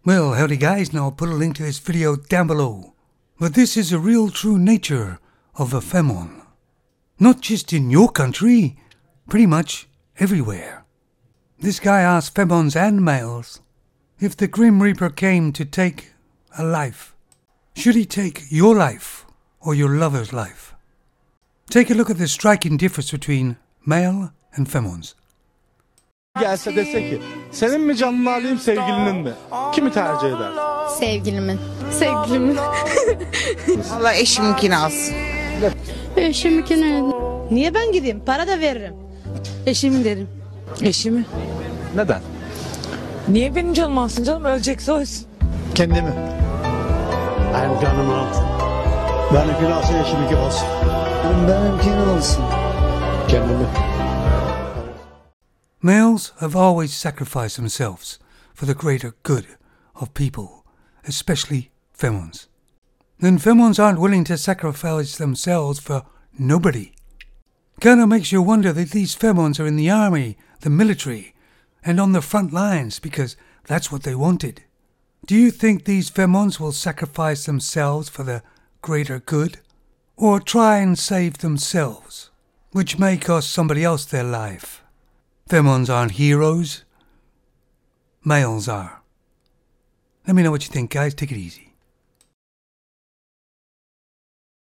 Well, howdy guys, now I'll put a link to this video down below. But this is the real true nature of a femon. Not just in your country, pretty much everywhere. This guy asked femons and males, if the Grim Reaper came to take a life, should he take your life or your lover's life? Take a look at the striking difference between male and femons. Gelse dese ki, senin mi canını alayım sevgilinin mi? Kimi tercih eder? Sevgilimin. Sevgilimin. Valla eşiminkini alsın. Eşiminkini. Niye ben gideyim? Para da veririm. Eşimin derim. Eşimi. Neden? Niye benim canım alsın canım? Ölecekse ölsün. Kendimi. Benim canım alsın. Benimkini alsın, eşiminki alsın. Benimkini alsın. Kendimi. Males have always sacrificed themselves for the greater good of people, especially femons. Then femons aren't willing to sacrifice themselves for nobody. Kinda makes you wonder that these femons are in the army, the military, and on the front lines because that's what they wanted. Do you think these femons will sacrifice themselves for the greater good? Or try and save themselves, which may cost somebody else their life? Femons aren't heroes. Males are. Let me know what you think, guys. Take it easy.